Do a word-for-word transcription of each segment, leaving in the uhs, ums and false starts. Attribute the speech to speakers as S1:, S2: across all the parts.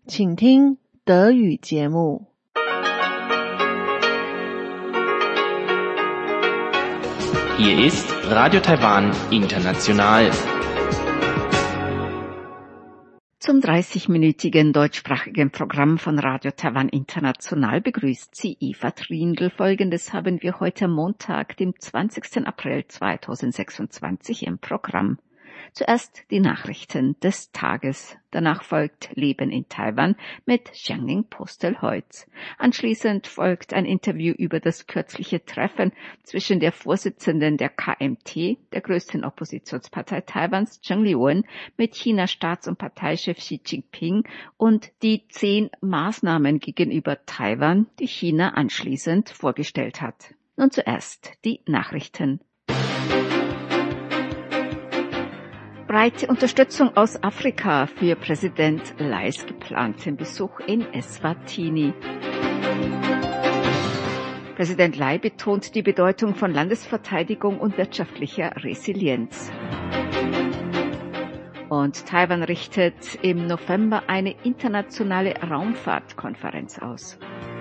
S1: 请听德语节目。
S2: Hier ist Radio Taiwan International.
S3: Zum dreißigminütigen deutschsprachigen Programm von Radio Taiwan International begrüßt sie Eva Trindl. Folgendes haben wir heute Montag, dem zwanzigsten April zweitausendsechsundzwanzig im Programm. Zuerst die Nachrichten des Tages. Danach folgt Leben in Taiwan mit Xiangning Postel heute. Anschließend folgt ein Interview über das kürzliche Treffen zwischen der Vorsitzenden der K M T, der größten Oppositionspartei Taiwans, Cheng Li-wen, mit China-Staats- und Parteichef Xi Jinping und die zehn Maßnahmen gegenüber Taiwan, die China anschließend vorgestellt hat. Nun zuerst die Nachrichten. Breite Unterstützung aus Afrika für Präsident Lais geplanten Besuch in Eswatini. Präsident Lai betont die Bedeutung von Landesverteidigung und wirtschaftlicher Resilienz. Und Taiwan richtet im November eine internationale Raumfahrtkonferenz aus.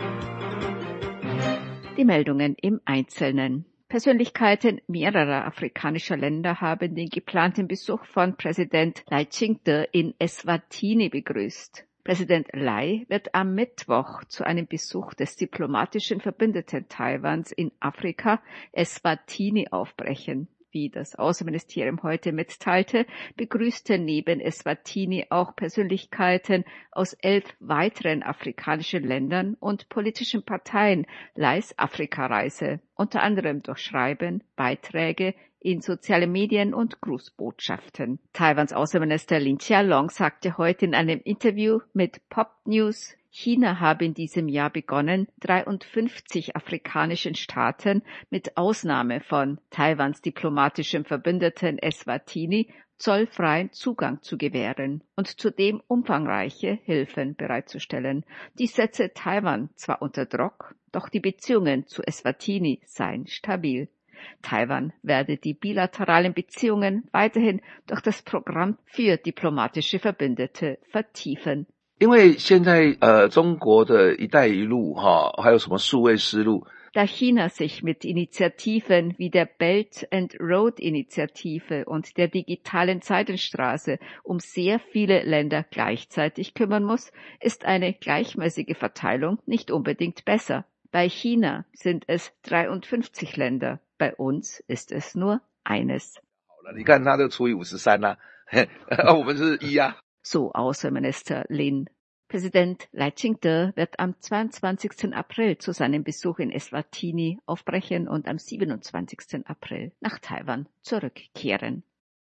S3: Die Meldungen im Einzelnen. Persönlichkeiten mehrerer afrikanischer Länder haben den geplanten Besuch von Präsident Lai Ching-te in Eswatini begrüßt. Präsident Lai wird am Mittwoch zu einem Besuch des diplomatischen Verbündeten Taiwans in Afrika, Eswatini, aufbrechen. Wie das Außenministerium heute mitteilte, begrüßten neben Eswatini auch Persönlichkeiten aus elf weiteren afrikanischen Ländern und politischen Parteien Lais Afrikareise, unter anderem durch Schreiben, Beiträge in soziale Medien und Grußbotschaften. Taiwans Außenminister Lin Chia-long sagte heute in einem Interview mit Pop News, China habe in diesem Jahr begonnen, dreiundfünfzig afrikanischen Staaten mit Ausnahme von Taiwans diplomatischem Verbündeten Eswatini zollfreien Zugang zu gewähren und zudem umfangreiche Hilfen bereitzustellen. Dies setze Taiwan zwar unter Druck, doch die Beziehungen zu Eswatini seien stabil. Taiwan werde die bilateralen Beziehungen weiterhin durch das Programm für diplomatische Verbündete vertiefen.
S4: 因为现在呃中国的一带一路哈，还有什么数位丝路
S3: Da China sich mit Initiativen wie der Belt and Road Initiative und der digitalen Seidenstraße um sehr viele Länder gleichzeitig kümmern muss, ist eine gleichmäßige Verteilung nicht unbedingt besser. Bei China sind es dreiundfünfzig Länder, bei uns ist es nur eines.
S4: 你看它就除以五十三啦，我们是一啊。
S3: So Außenminister Lin. Präsident Lai Ching-te wird am zweiundzwanzigsten April zu seinem Besuch in Eswatini aufbrechen und am siebenundzwanzigsten April nach Taiwan zurückkehren.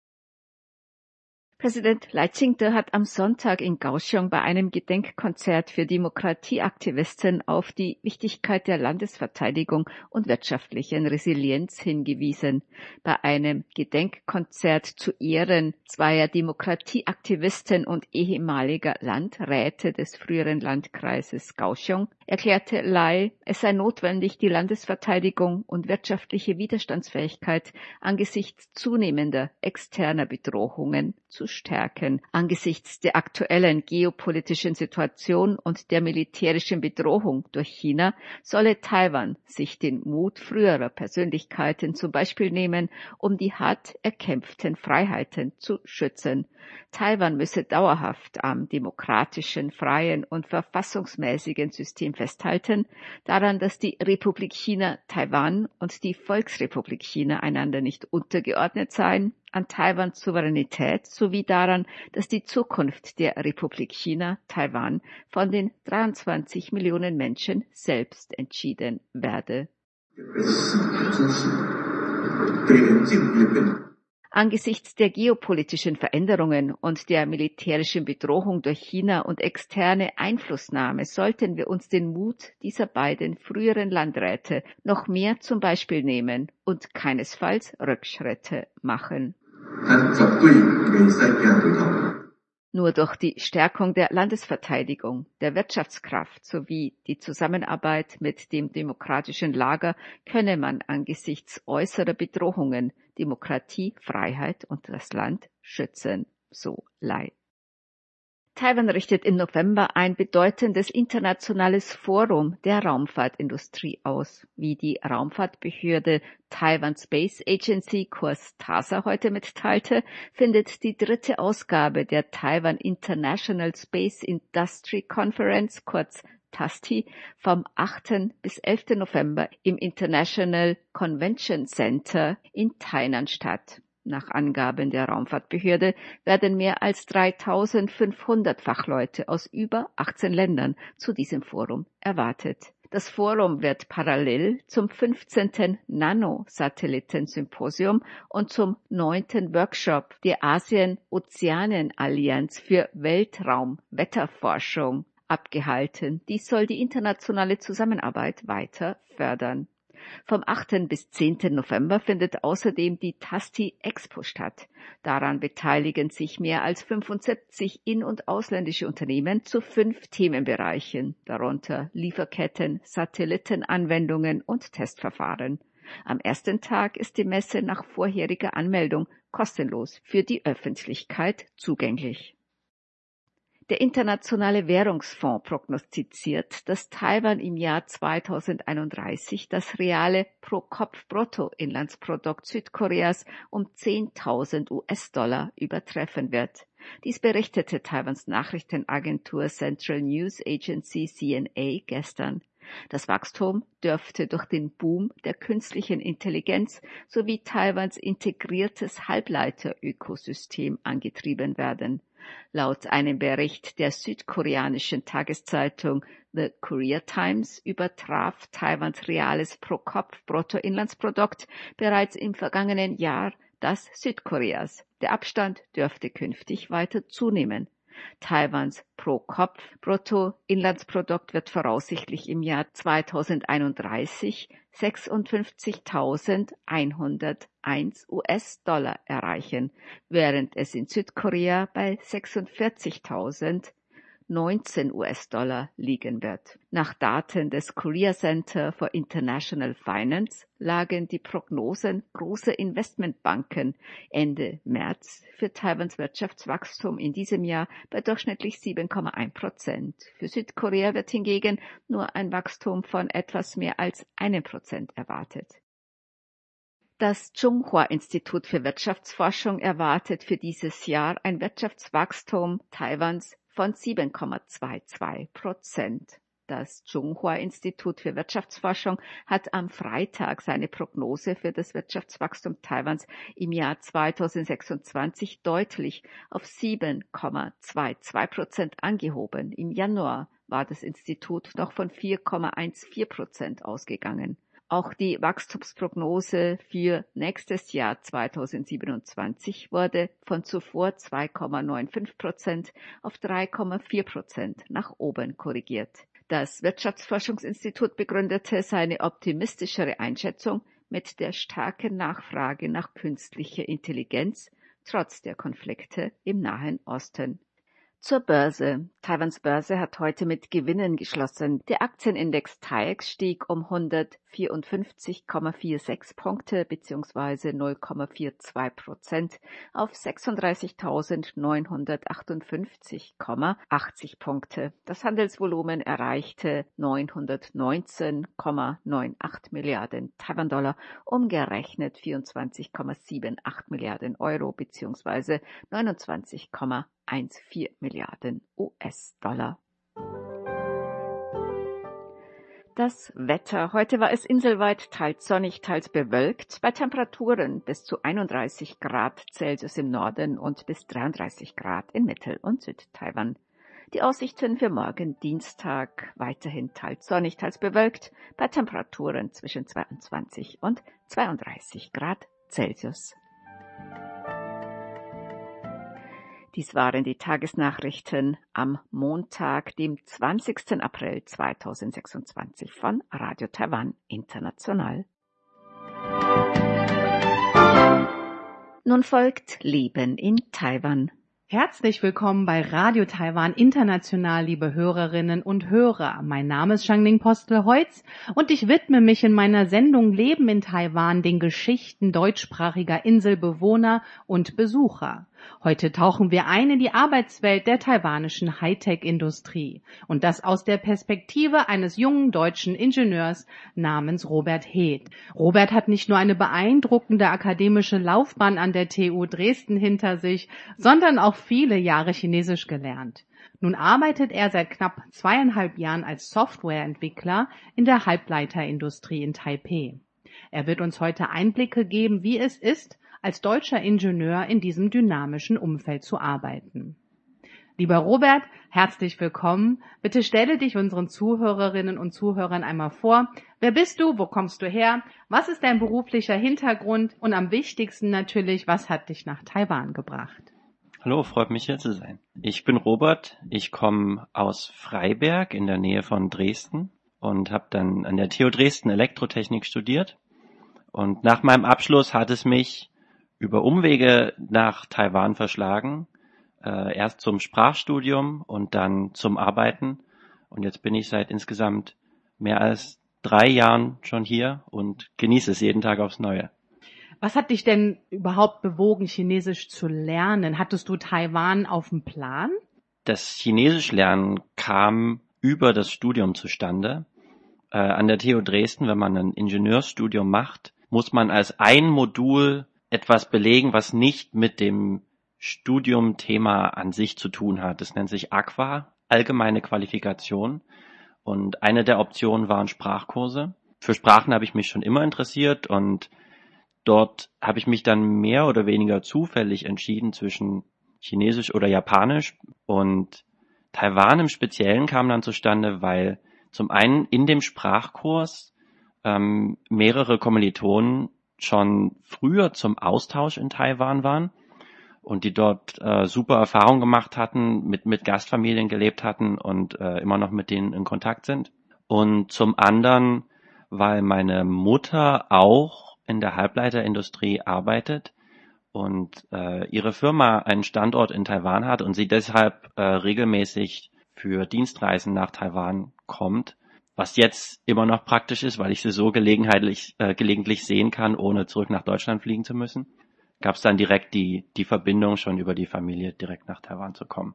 S3: Präsident Lai Ching-te hat am Sonntag in Kaohsiung bei einem Gedenkkonzert für Demokratieaktivisten auf die Wichtigkeit der Landesverteidigung und wirtschaftlichen Resilienz hingewiesen. Bei einem Gedenkkonzert zu Ehren zweier Demokratieaktivisten und ehemaliger Landräte des früheren Landkreises Kaohsiung erklärte Lai, es sei notwendig, die Landesverteidigung und wirtschaftliche Widerstandsfähigkeit angesichts zunehmender externer Bedrohungen zu stärken. Angesichts der aktuellen geopolitischen Situation und der militärischen Bedrohung durch China solle Taiwan sich den Mut früherer Persönlichkeiten zum Beispiel nehmen, um die hart erkämpften Freiheiten zu schützen. Taiwan müsse dauerhaft am demokratischen, freien und verfassungsmäßigen System festhalten, daran, dass die Republik China Taiwan und die Volksrepublik China einander nicht untergeordnet seien, an Taiwans Souveränität sowie daran, dass die Zukunft der Republik China Taiwan von den dreiundzwanzig Millionen Menschen selbst entschieden werde. Angesichts der geopolitischen Veränderungen und der militärischen Bedrohung durch China und externe Einflussnahme sollten wir uns den Mut dieser beiden früheren Landräte noch mehr zum Beispiel nehmen und keinesfalls Rückschritte machen. Nur durch die Stärkung der Landesverteidigung, der Wirtschaftskraft sowie die Zusammenarbeit mit dem demokratischen Lager könne man angesichts äußerer Bedrohungen Demokratie, Freiheit und das Land schützen, so Lai. Taiwan richtet im November ein bedeutendes internationales Forum der Raumfahrtindustrie aus. Wie die Raumfahrtbehörde Taiwan Space Agency, kurz T A S A, heute mitteilte, findet die dritte Ausgabe der Taiwan International Space Industry Conference, kurz T A S T I, vom achten bis elften November im International Convention Center in Tainan statt. Nach Angaben der Raumfahrtbehörde werden mehr als dreitausendfünfhundert Fachleute aus über achtzehn Ländern zu diesem Forum erwartet. Das Forum wird parallel zum fünfzehnten Nano-Satelliten-Symposium und zum neunten Workshop der Asien-Ozeanien-Allianz für Weltraum-Wetterforschung abgehalten. Dies soll die internationale Zusammenarbeit weiter fördern. Vom achten bis zehnten November findet außerdem die T A S T I Expo statt. Daran beteiligen sich mehr als fünfundsiebzig in- und ausländische Unternehmen zu fünf Themenbereichen, darunter Lieferketten, Satellitenanwendungen und Testverfahren. Am ersten Tag ist die Messe nach vorheriger Anmeldung kostenlos für die Öffentlichkeit zugänglich. Der Internationale Währungsfonds prognostiziert, dass Taiwan im Jahr zweitausendeinunddreißig das reale Pro-Kopf-Bruttoinlandsprodukt Südkoreas um zehntausend US-Dollar übertreffen wird. Dies berichtete Taiwans Nachrichtenagentur Central News Agency C N A gestern. Das Wachstum dürfte durch den Boom der künstlichen Intelligenz sowie Taiwans integriertes Halbleiterökosystem angetrieben werden. Laut einem Bericht der südkoreanischen Tageszeitung The Korea Times übertraf Taiwans reales Pro-Kopf-Bruttoinlandsprodukt bereits im vergangenen Jahr das Südkoreas. Der Abstand dürfte künftig weiter zunehmen. Taiwans Pro-Kopf-Bruttoinlandsprodukt wird voraussichtlich im Jahr zweitausendeinunddreißig sechsundfünfzigtausendzweihunderteins US-Dollar erreichen, während es in Südkorea bei sechsundvierzigtausendneunzehn US-Dollar liegen wird. Nach Daten des Korea Center for International Finance lagen die Prognosen großer Investmentbanken Ende März für Taiwans Wirtschaftswachstum in diesem Jahr bei durchschnittlich sieben Komma eins Prozent. Für Südkorea wird hingegen nur ein Wachstum von etwas mehr als einem Prozent erwartet. Das Tsinghua-Institut für Wirtschaftsforschung erwartet für dieses Jahr ein Wirtschaftswachstum Taiwans von sieben Komma zweiundzwanzig Prozent. Das Tsinghua-Institut für Wirtschaftsforschung hat am Freitag seine Prognose für das Wirtschaftswachstum Taiwans im Jahr zweitausendsechsundzwanzig deutlich auf sieben Komma zweiundzwanzig Prozent angehoben. Im Januar war das Institut noch von vier Komma vierzehn Prozent ausgegangen. Auch die Wachstumsprognose für nächstes Jahr zweitausendsiebenundzwanzig wurde von zuvor zwei Komma fünfundneunzig Prozent auf drei Komma vier Prozent nach oben korrigiert. Das Wirtschaftsforschungsinstitut begründete seine optimistischere Einschätzung mit der starken Nachfrage nach künstlicher Intelligenz trotz der Konflikte im Nahen Osten. Zur Börse. Taiwans Börse hat heute mit Gewinnen geschlossen. Der Aktienindex T A I E X stieg um hundertvierundfünfzig Komma sechsundvierzig Punkte bzw. null Komma zweiundvierzig Prozent auf sechsunddreißigtausendneunhundertachtundfünfzig Komma achtzig Punkte. Das Handelsvolumen erreichte neunhundertneunzehn Komma achtundneunzig Milliarden Taiwan-Dollar, umgerechnet vierundzwanzig Komma achtundsiebzig Milliarden Euro bzw. neunundzwanzig Komma vierzehn Milliarden U S-Dollar. Das Wetter. Heute war es inselweit teils sonnig, teils bewölkt, bei Temperaturen bis zu einunddreißig Grad Celsius im Norden und bis dreiunddreißig Grad in Mittel- und Südtaiwan. Die Aussichten für morgen Dienstag weiterhin teils sonnig, teils bewölkt, bei Temperaturen zwischen zweiundzwanzig und zweiunddreißig Grad Celsius. Dies waren die Tagesnachrichten am Montag, dem zwanzigsten April zweitausendsechsundzwanzig von Radio Taiwan International. Nun folgt Leben in Taiwan.
S5: Herzlich willkommen bei Radio Taiwan International, liebe Hörerinnen und Hörer. Mein Name ist Shangling Postel-Heutz und ich widme mich in meiner Sendung Leben in Taiwan den Geschichten deutschsprachiger Inselbewohner und Besucher. Heute tauchen wir ein in die Arbeitswelt der taiwanischen Hightech-Industrie und das aus der Perspektive eines jungen deutschen Ingenieurs namens Robert Heeth. Robert hat nicht nur eine beeindruckende akademische Laufbahn an der T U Dresden hinter sich, sondern auch viele Jahre Chinesisch gelernt. Nun arbeitet er seit knapp zweieinhalb Jahren als Softwareentwickler in der Halbleiterindustrie in Taipeh. Er wird uns heute Einblicke geben, wie es ist, als deutscher Ingenieur in diesem dynamischen Umfeld zu arbeiten. Lieber Robert, herzlich willkommen. Bitte stelle dich unseren Zuhörerinnen und Zuhörern einmal vor. Wer bist du? Wo kommst du her? Was ist dein beruflicher Hintergrund? Und am wichtigsten natürlich, was hat dich nach Taiwan gebracht?
S6: Hallo, freut mich hier zu sein. Ich bin Robert. Ich komme aus Freiberg in der Nähe von Dresden und habe dann an der T U Dresden Elektrotechnik studiert. Und nach meinem Abschluss hat es mich über Umwege nach Taiwan verschlagen, äh, erst zum Sprachstudium und dann zum Arbeiten. Und jetzt bin ich seit insgesamt mehr als drei Jahren schon hier und genieße es jeden Tag aufs Neue.
S5: Was hat dich denn überhaupt bewogen, Chinesisch zu lernen? Hattest du Taiwan auf dem Plan?
S6: Das Chinesischlernen kam über das Studium zustande. Äh, an der T U Dresden, wenn man ein Ingenieursstudium macht, muss man als ein Modul etwas belegen, was nicht mit dem Studiumthema an sich zu tun hat. Das nennt sich Aqua, allgemeine Qualifikation. Und eine der Optionen waren Sprachkurse. Für Sprachen habe ich mich schon immer interessiert und dort habe ich mich dann mehr oder weniger zufällig entschieden zwischen Chinesisch oder Japanisch. Und Taiwan im Speziellen kam dann zustande, weil zum einen in dem Sprachkurs ähm, mehrere Kommilitonen schon früher zum Austausch in Taiwan waren und die dort äh, super Erfahrungen gemacht hatten, mit mit Gastfamilien gelebt hatten und äh, immer noch mit denen in Kontakt sind. Und zum anderen, weil meine Mutter auch in der Halbleiterindustrie arbeitet und äh, ihre Firma einen Standort in Taiwan hat und sie deshalb äh, regelmäßig für Dienstreisen nach Taiwan kommt. Was jetzt immer noch praktisch ist, weil ich sie so gelegenheitlich, äh, gelegentlich sehen kann, ohne zurück nach Deutschland fliegen zu müssen, gab es dann direkt die, die Verbindung, schon über die Familie direkt nach Taiwan zu kommen.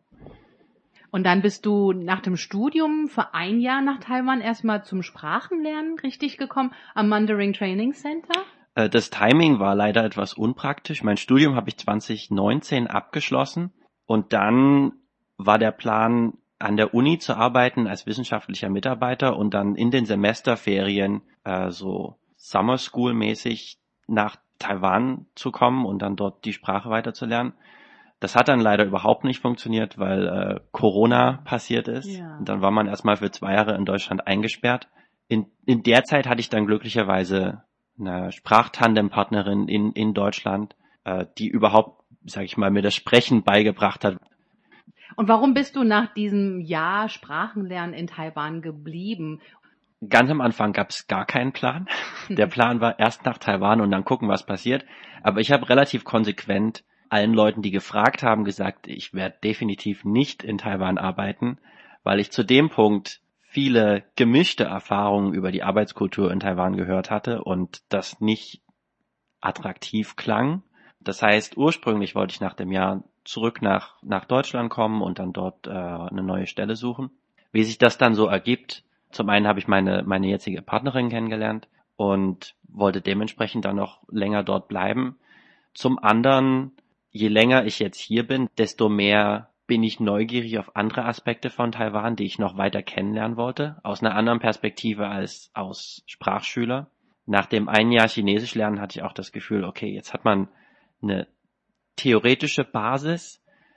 S5: Und dann bist du nach dem Studium für ein Jahr nach Taiwan erstmal zum Sprachenlernen richtig gekommen, am Mandarin Training Center?
S6: Äh, das Timing war leider etwas unpraktisch. Mein Studium habe ich zwanzig neunzehn abgeschlossen und dann war der Plan, an der Uni zu arbeiten als wissenschaftlicher Mitarbeiter und dann in den Semesterferien äh, so Summer School mäßig nach Taiwan zu kommen und dann dort die Sprache weiterzulernen. Das hat dann leider überhaupt nicht funktioniert, weil äh, Corona passiert ist.
S5: Ja.
S6: Und dann war man erstmal für zwei Jahre in Deutschland eingesperrt. In, in der Zeit hatte ich dann glücklicherweise eine Sprachtandempartnerin in, in Deutschland, äh, die überhaupt, sag ich mal, mir das Sprechen beigebracht hat.
S5: Und warum bist du nach diesem Jahr Sprachenlernen in Taiwan geblieben?
S6: Ganz am Anfang gab es gar keinen Plan. Der Plan war erst nach Taiwan und dann gucken, was passiert. Aber ich habe relativ konsequent allen Leuten, die gefragt haben, gesagt, ich werde definitiv nicht in Taiwan arbeiten, weil ich zu dem Punkt viele gemischte Erfahrungen über die Arbeitskultur in Taiwan gehört hatte und das nicht attraktiv klang. Das heißt, ursprünglich wollte ich nach dem Jahr zurück nach nach Deutschland kommen und dann dort äh, eine neue Stelle suchen. Wie sich das dann so ergibt, zum einen habe ich meine meine jetzige Partnerin kennengelernt und wollte dementsprechend dann noch länger dort bleiben. Zum anderen, je länger ich jetzt hier bin, desto mehr bin ich neugierig auf andere Aspekte von Taiwan, die ich noch weiter kennenlernen wollte, aus einer anderen Perspektive als aus Sprachschüler. Nach dem einen Jahr Chinesisch lernen hatte ich auch das Gefühl, okay, jetzt hat man eine theoretische Basis,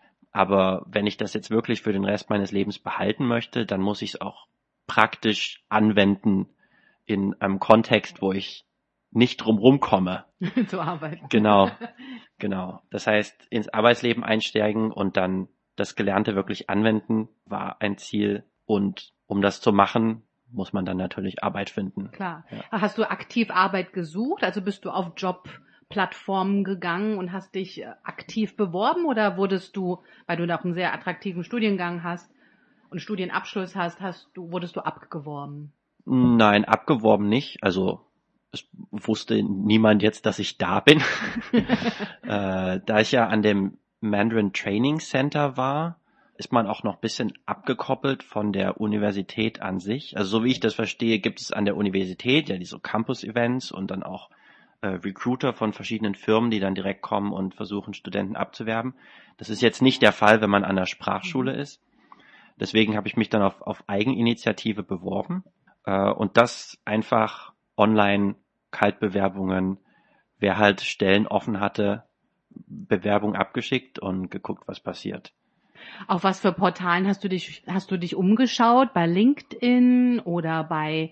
S6: aber wenn ich das jetzt wirklich für den Rest meines Lebens behalten möchte, dann muss ich es auch praktisch anwenden in einem Kontext, wo ich nicht drumherum komme.
S5: Zu arbeiten.
S6: Genau, genau. Das heißt, ins Arbeitsleben einsteigen und dann das Gelernte wirklich anwenden, war ein Ziel. Und um das zu machen, muss man dann natürlich Arbeit finden.
S5: Klar.
S6: Ja.
S5: Hast du aktiv Arbeit gesucht? Also bist du auf Jobplattformen gegangen und hast dich aktiv beworben oder wurdest du, weil du noch einen sehr attraktiven Studiengang hast und Studienabschluss hast, hast du, wurdest du abgeworben?
S6: Nein, abgeworben nicht. Also es wusste niemand jetzt, dass ich da bin. äh, da ich ja an dem Mandarin Training Center war, ist man auch noch ein bisschen abgekoppelt von der Universität an sich. Also so wie ich das verstehe, gibt es an der Universität ja diese Campus-Events und dann auch äh, Recruiter von verschiedenen Firmen, die dann direkt kommen und versuchen, Studenten abzuwerben. Das ist jetzt nicht der Fall, wenn man an der Sprachschule ist. Deswegen habe ich mich dann auf, auf Eigeninitiative beworben äh, und das einfach online Kaltbewerbungen, wer halt Stellen offen hatte, Bewerbung abgeschickt und geguckt, was passiert.
S5: Auf was für Portalen hast du dich, hast du dich umgeschaut? Bei LinkedIn oder bei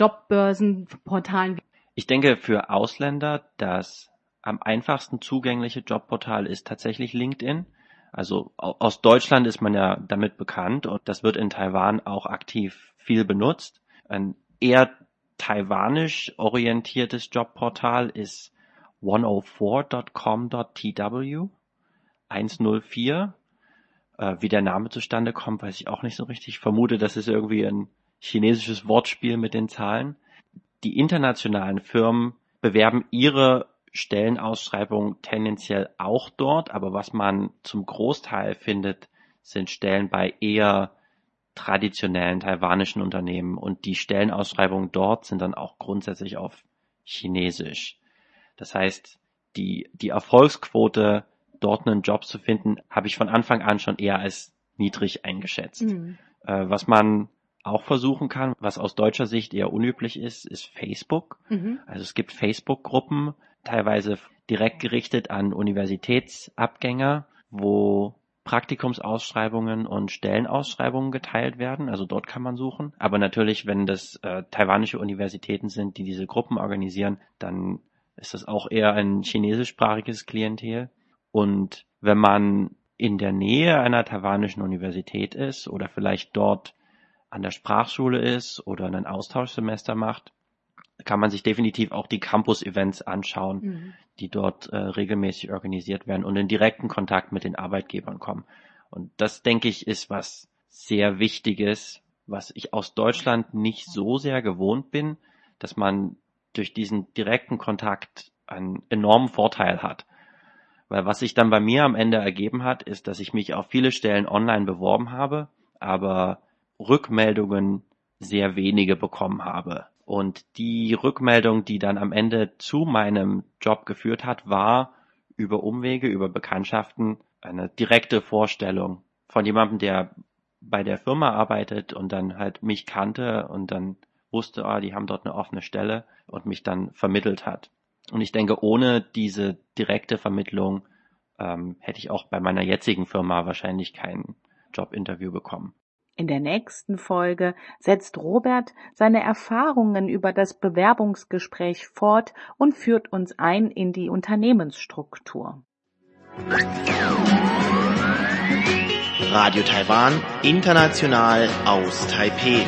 S5: Jobbörsenportalen?
S6: Ich denke, für Ausländer das am einfachsten zugängliche Jobportal ist tatsächlich LinkedIn. Also aus Deutschland ist man ja damit bekannt und das wird in Taiwan auch aktiv viel benutzt. Ein eher taiwanisch orientiertes Jobportal ist hundertvier Punkt com Punkt t w, hundertvier. Äh, wie der Name zustande kommt, weiß ich auch nicht so richtig. Ich vermute, das ist irgendwie ein chinesisches Wortspiel mit den Zahlen. Die internationalen Firmen bewerben ihre Stellenausschreibungen tendenziell auch dort, aber was man zum Großteil findet, sind Stellen bei eher traditionellen taiwanischen Unternehmen und die Stellenausschreibungen dort sind dann auch grundsätzlich auf Chinesisch. Das heißt, die, die Erfolgsquote, dort einen Job zu finden, habe ich von Anfang an schon eher als niedrig eingeschätzt. Mhm. Äh, was man auch versuchen kann, was aus deutscher Sicht eher unüblich ist, ist Facebook. Mhm. Also es gibt Facebook-Gruppen, teilweise direkt gerichtet an Universitätsabgänger, wo Praktikumsausschreibungen und Stellenausschreibungen geteilt werden. Also dort kann man suchen. Aber natürlich, wenn das äh, taiwanische Universitäten sind, die diese Gruppen organisieren, dann ist das auch eher ein chinesischsprachiges Klientel. Und wenn man in der Nähe einer taiwanischen Universität ist oder vielleicht dort an der Sprachschule ist oder ein Austauschsemester macht, kann man sich definitiv auch die Campus-Events anschauen, mhm. die dort äh, regelmäßig organisiert werden und in direkten Kontakt mit den Arbeitgebern kommen. Und das, denke ich, ist was sehr Wichtiges, was ich aus Deutschland nicht so sehr gewohnt bin, dass man durch diesen direkten Kontakt einen enormen Vorteil hat. Weil was sich dann bei mir am Ende ergeben hat, ist, dass ich mich auf viele Stellen online beworben habe, aber Rückmeldungen sehr wenige bekommen habe. Und die Rückmeldung, die dann am Ende zu meinem Job geführt hat, war über Umwege, über Bekanntschaften eine direkte Vorstellung von jemandem, der bei der Firma arbeitet und dann halt mich kannte und dann wusste, ah, die haben dort eine offene Stelle und mich dann vermittelt hat. Und ich denke, ohne diese direkte Vermittlung ähm, hätte ich auch bei meiner jetzigen Firma wahrscheinlich kein Jobinterview bekommen.
S1: In der nächsten Folge setzt Robert seine Erfahrungen über das Bewerbungsgespräch fort und führt uns ein in die Unternehmensstruktur.
S2: Radio Taiwan, international aus Taipeh.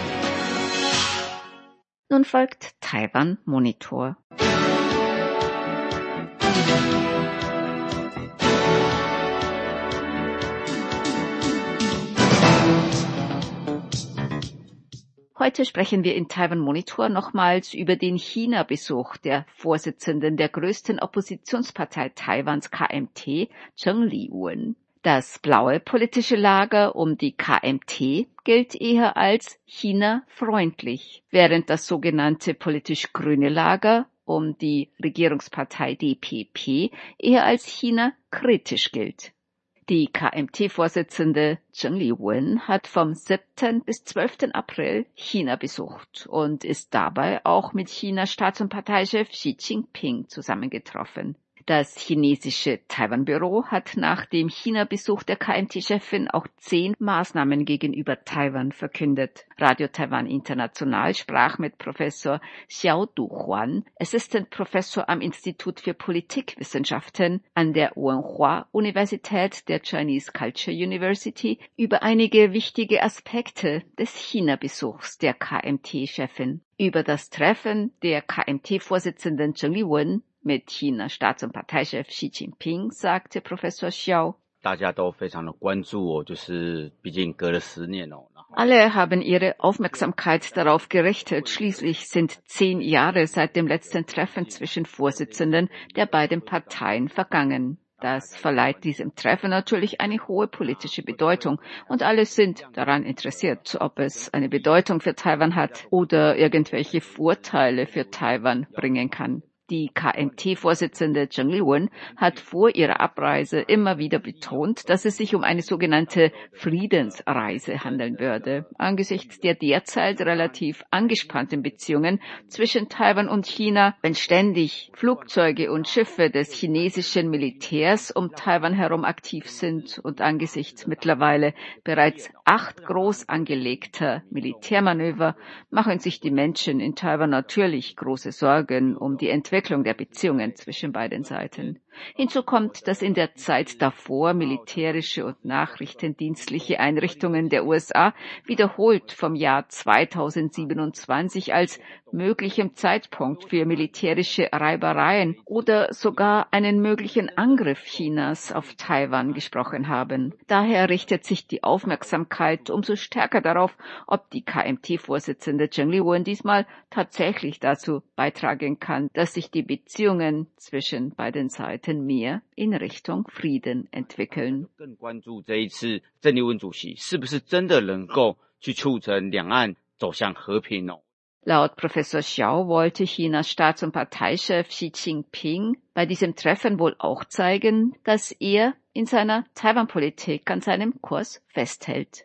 S3: Nun folgt Taiwan Monitor. Heute sprechen wir in Taiwan Monitor nochmals über den China-Besuch der Vorsitzenden der größten Oppositionspartei Taiwans K M T, Cheng Li-wen. Das blaue politische Lager um die K M T gilt eher als China-freundlich, während das sogenannte politisch grüne Lager um die Regierungspartei D P P eher als China-kritisch gilt. Die K M T-Vorsitzende Cheng Li-wen hat vom siebten bis zwölften April China besucht und ist dabei auch mit Chinas Staats- und Parteichef Xi Jinping zusammengetroffen. Das chinesische Taiwan-Büro hat nach dem China-Besuch der K M T-Chefin auch zehn Maßnahmen gegenüber Taiwan verkündet. Radio Taiwan International sprach mit Professor Xiao Duhuan, Assistant Professor am Institut für Politikwissenschaften an der Wenhua-Universität der Chinese Culture University, über einige wichtige Aspekte des China-Besuchs der K M T-Chefin. Über das Treffen der K M T-Vorsitzenden Cheng Li-wen mit Chinas Staats- und Parteichef Xi Jinping sagte Professor Xiao: Alle haben ihre Aufmerksamkeit darauf gerichtet. Schließlich sind zehn Jahre seit dem letzten Treffen zwischen Vorsitzenden der beiden Parteien vergangen. Das verleiht diesem Treffen natürlich eine hohe politische Bedeutung und alle sind daran interessiert, ob es eine Bedeutung für Taiwan hat oder irgendwelche Vorteile für Taiwan bringen kann. Die K M T-Vorsitzende Cheng Li-wen hat vor ihrer Abreise immer wieder betont, dass es sich um eine sogenannte Friedensreise handeln würde. Angesichts der derzeit relativ angespannten Beziehungen zwischen Taiwan und China, wenn ständig Flugzeuge und Schiffe des chinesischen Militärs um Taiwan herum aktiv sind und angesichts mittlerweile bereits acht groß angelegter Militärmanöver, machen sich die Menschen in Taiwan natürlich große Sorgen um die Entwicklung der Beziehungen zwischen beiden Seiten. Hinzu kommt, dass in der Zeit davor militärische und nachrichtendienstliche Einrichtungen der U S A wiederholt vom Jahr zweitausendsiebenundzwanzig als möglichem Zeitpunkt für militärische Reibereien oder sogar einen möglichen Angriff Chinas auf Taiwan gesprochen haben. Daher richtet sich die Aufmerksamkeit umso stärker darauf, ob die K M T-Vorsitzende Cheng Li-wen diesmal tatsächlich dazu beitragen kann, dass sich die Beziehungen zwischen beiden Seiten mehr in Richtung Frieden entwickeln. Laut Professor Xiao wollte Chinas Staats- und Parteichef Xi Jinping bei diesem Treffen wohl auch zeigen, dass er in seiner Taiwan-Politik an seinem Kurs festhält.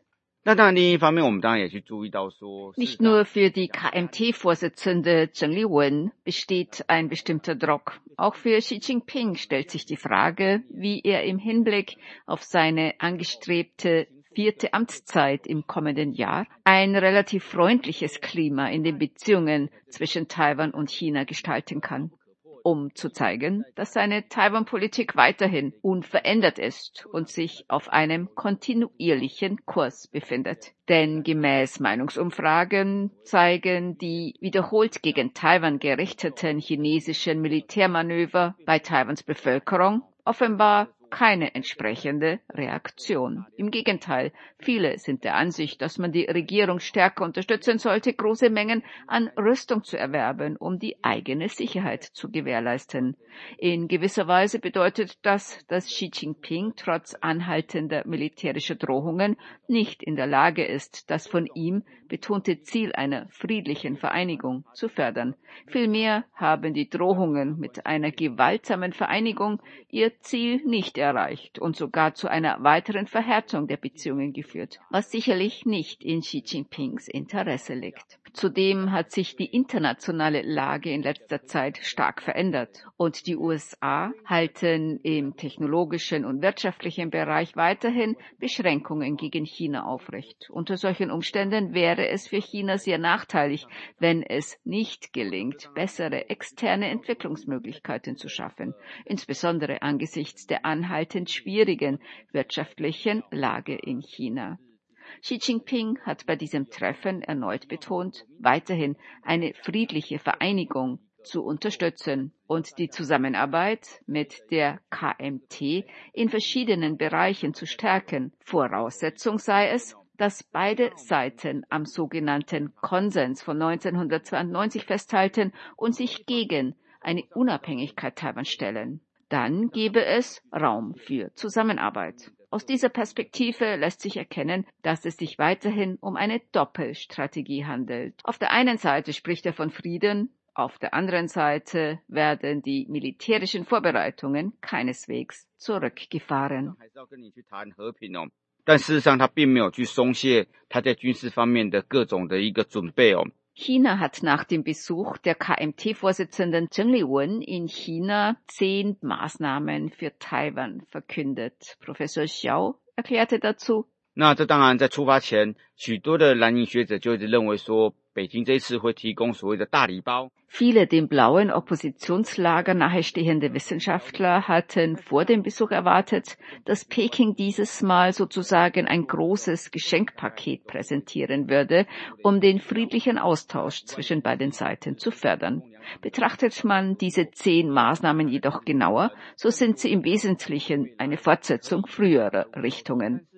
S3: Nicht nur für die K M T-Vorsitzende Cheng Li-wen besteht ein bestimmter Druck. Auch für Xi Jinping stellt sich die Frage, wie er im Hinblick auf seine angestrebte vierte Amtszeit im kommenden Jahr ein relativ freundliches Klima in den Beziehungen zwischen Taiwan und China gestalten kann, um zu zeigen, dass seine Taiwan-Politik weiterhin unverändert ist und sich auf einem kontinuierlichen Kurs befindet. Denn gemäß Meinungsumfragen zeigen die wiederholt gegen Taiwan gerichteten chinesischen Militärmanöver bei Taiwans Bevölkerung offenbar keine entsprechende Reaktion. Im Gegenteil, viele sind der Ansicht, dass man die Regierung stärker unterstützen sollte, große Mengen an Rüstung zu erwerben, um die eigene Sicherheit zu gewährleisten. In gewisser Weise bedeutet das, dass Xi Jinping trotz anhaltender militärischer Drohungen nicht in der Lage ist, das von ihm betonte Ziel einer friedlichen Vereinigung zu fördern. Vielmehr haben die Drohungen mit einer gewaltsamen Vereinigung ihr Ziel nicht erreicht und sogar zu einer weiteren Verhärtung der Beziehungen geführt, was sicherlich nicht in Xi Jinpings Interesse liegt. Zudem hat sich die internationale Lage in letzter Zeit stark verändert und die U S A halten im technologischen und wirtschaftlichen Bereich weiterhin Beschränkungen gegen China aufrecht. Unter solchen Umständen wäre es für China sehr nachteilig, wenn es nicht gelingt, bessere externe Entwicklungsmöglichkeiten zu schaffen, insbesondere angesichts der anhaltend schwierigen wirtschaftlichen Lage in China. Xi Jinping hat bei diesem Treffen erneut betont, weiterhin eine friedliche Vereinigung zu unterstützen und die Zusammenarbeit mit der K M T in verschiedenen Bereichen zu stärken. Voraussetzung sei es, dass beide Seiten am sogenannten Konsens von neunzehnhundertzweiundneunzig festhalten und sich gegen eine Unabhängigkeit Taiwan stellen. Dann gäbe es Raum für Zusammenarbeit. Aus dieser Perspektive lässt sich erkennen, dass es sich weiterhin um eine Doppelstrategie handelt. Auf der einen Seite spricht er von Frieden, auf der anderen Seite werden die militärischen Vorbereitungen keineswegs zurückgefahren.
S7: 但事实上他并没有去松懈他在军事方面的各种的一个准备哦。
S3: China hat nach dem Besuch der K M T-Vorsitzenden Cheng Li-wen in China zehn Maßnahmen für Taiwan verkündet. Professor Xiao erklärte dazu:
S7: 那这当然在出发前，许多的蓝营学者就一直认为说，北京这一次会提供所谓的大礼包。
S3: Viele dem blauen Oppositionslager nahestehende Wissenschaftler hatten vor dem Besuch erwartet, dass Peking dieses Mal sozusagen ein großes Geschenkpaket präsentieren würde, um den friedlichen Austausch zwischen beiden Seiten zu fördern. Betrachtet man diese zehn Maßnahmen jedoch genauer, so sind sie im Wesentlichen eine Fortsetzung früherer Richtungen.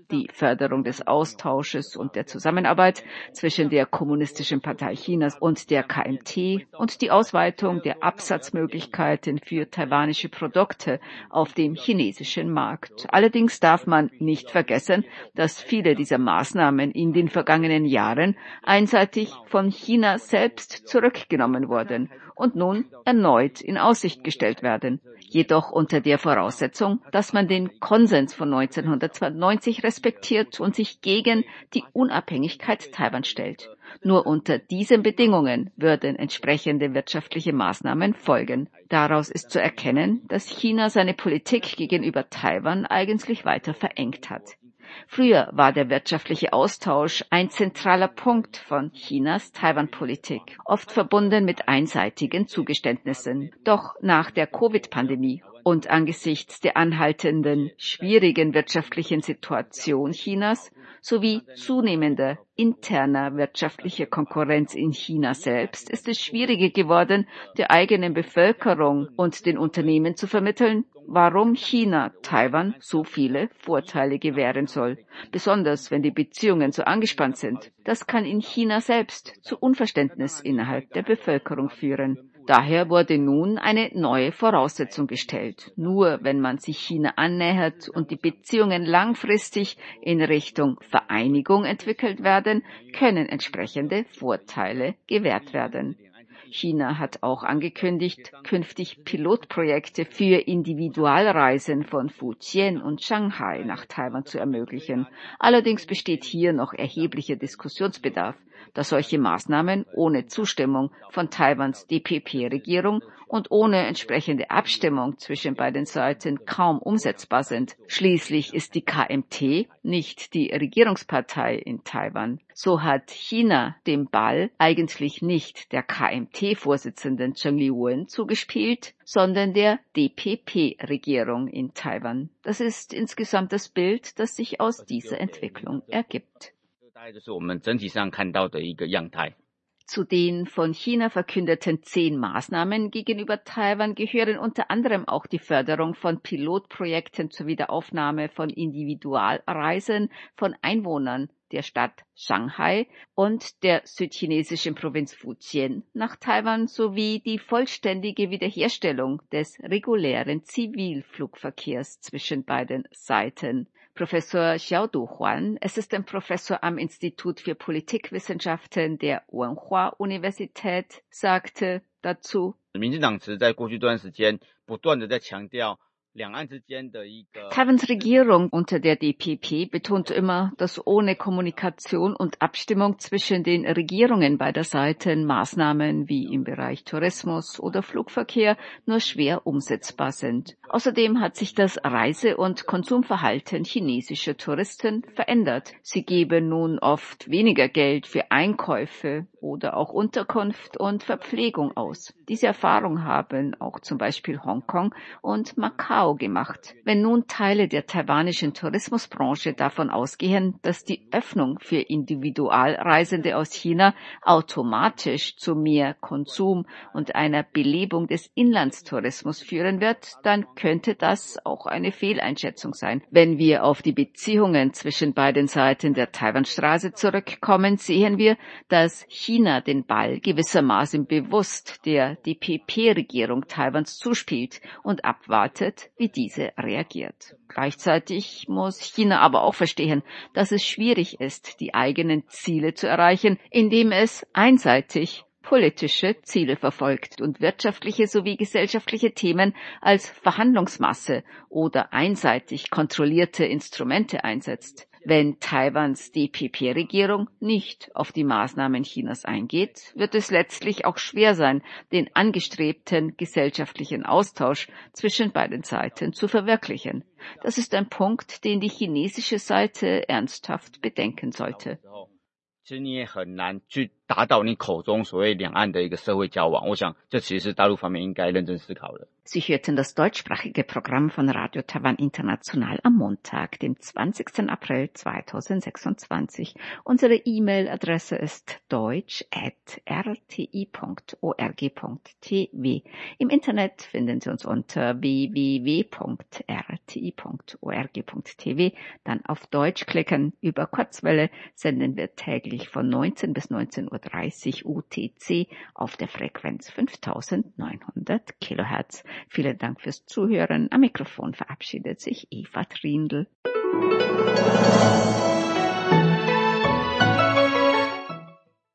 S3: die Förderung des Austausches und der Zusammenarbeit zwischen der Kommunistischen Partei Chinas und der K M T und die Ausweitung der Absatzmöglichkeiten für taiwanische Produkte auf dem chinesischen Markt. Allerdings darf man nicht vergessen, dass viele dieser Maßnahmen in den vergangenen Jahren einseitig von China selbst zurückgenommen wurden und nun erneut in Aussicht gestellt werden. Jedoch unter der Voraussetzung, dass man den Konsens von neunzehnhundertzweiundneunzig respektiert und sich gegen die Unabhängigkeit Taiwan stellt. Nur unter diesen Bedingungen würden entsprechende wirtschaftliche Maßnahmen folgen. Daraus ist zu erkennen, dass China seine Politik gegenüber Taiwan eigentlich weiter verengt hat. Früher war der wirtschaftliche Austausch ein zentraler Punkt von Chinas Taiwan-Politik, oft verbunden mit einseitigen Zugeständnissen. Doch nach der Covid-Pandemie und angesichts der anhaltenden, schwierigen wirtschaftlichen Situation Chinas sowie zunehmender interner wirtschaftlicher Konkurrenz in China selbst ist es schwieriger geworden, der eigenen Bevölkerung und den Unternehmen zu vermitteln, warum China Taiwan so viele Vorteile gewähren soll, besonders wenn die Beziehungen so angespannt sind. Das kann in China selbst zu Unverständnis innerhalb der Bevölkerung führen. Daher wurde nun eine neue Voraussetzung gestellt. Nur wenn man sich China annähert und die Beziehungen langfristig in Richtung Vereinigung entwickelt werden, können entsprechende Vorteile gewährt werden. China hat auch angekündigt, künftig Pilotprojekte für Individualreisen von Fujian und Shanghai nach Taiwan zu ermöglichen. Allerdings besteht hier noch erheblicher Diskussionsbedarf, da solche Maßnahmen ohne Zustimmung von Taiwans D P P-Regierung und ohne entsprechende Abstimmung zwischen beiden Seiten kaum umsetzbar sind. Schließlich ist die K M T nicht die Regierungspartei in Taiwan. So hat China den Ball eigentlich nicht der K M T-Vorsitzenden Cheng Li-wen zugespielt, sondern der D P P-Regierung in Taiwan. Das ist insgesamt das Bild, das sich aus dieser Entwicklung ergibt. Zu den von China verkündeten zehn Maßnahmen gegenüber Taiwan gehören unter anderem auch die Förderung von Pilotprojekten zur Wiederaufnahme von Individualreisen von Einwohnern der Stadt Shanghai und der südchinesischen Provinz Fujian nach Taiwan sowie die vollständige Wiederherstellung des regulären Zivilflugverkehrs zwischen beiden Seiten. Professor Xiao Duhuan, Assistant Professor am Institut für Politikwissenschaften der Wenhua-Universität, sagte dazu: Taiwans Regierung unter der D P P betont immer, dass ohne Kommunikation und Abstimmung zwischen den Regierungen beider Seiten Maßnahmen wie im Bereich Tourismus oder Flugverkehr nur schwer umsetzbar sind. Außerdem hat sich das Reise- und Konsumverhalten chinesischer Touristen verändert. Sie geben nun oft weniger Geld für Einkäufe oder auch Unterkunft und Verpflegung aus. Diese Erfahrung haben auch zum Beispiel Hongkong und Macau gemacht. Wenn nun Teile der taiwanischen Tourismusbranche davon ausgehen, dass die Öffnung für Individualreisende aus China automatisch zu mehr Konsum und einer Belebung des Inlandstourismus führen wird, dann könnte das auch eine Fehleinschätzung sein. Wenn wir auf die Beziehungen zwischen beiden Seiten der Taiwanstraße zurückkommen, sehen wir, dass China den Ball gewissermaßen bewusst der D P P-Regierung Taiwans zuspielt und abwartet, wie diese reagiert. Gleichzeitig muss China aber auch verstehen, dass es schwierig ist, die eigenen Ziele zu erreichen, indem es einseitig politische Ziele verfolgt und wirtschaftliche sowie gesellschaftliche Themen als Verhandlungsmasse oder einseitig kontrollierte Instrumente einsetzt. Wenn Taiwans D P P-Regierung nicht auf die Maßnahmen Chinas eingeht, wird es letztlich auch schwer sein, den angestrebten gesellschaftlichen Austausch zwischen beiden Seiten zu verwirklichen. Das ist ein Punkt, den die chinesische Seite ernsthaft bedenken sollte.
S7: 达到你口中所谓两岸的一个社会交往，我想这其实是大陆方面应该认真思考的。
S3: Sie hörten das deutschsprachige Programm von Radio Taiwan International am Montag, dem zwanzigsten April zweitausendsechsundzwanzig. Unsere E-Mail-Adresse ist deutsch at r t i punkt org punkt t v. Im Internet finden Sie uns unter w w w punkt r t i punkt org punkt t v. Dann auf Deutsch klicken. Über Kurzwelle senden wir täglich von neunzehn bis neunzehn Uhr dreißig U T C auf der Frequenz fünftausendneunhundert Kilohertz. Vielen Dank fürs Zuhören. Am Mikrofon verabschiedet sich Eva Trindl.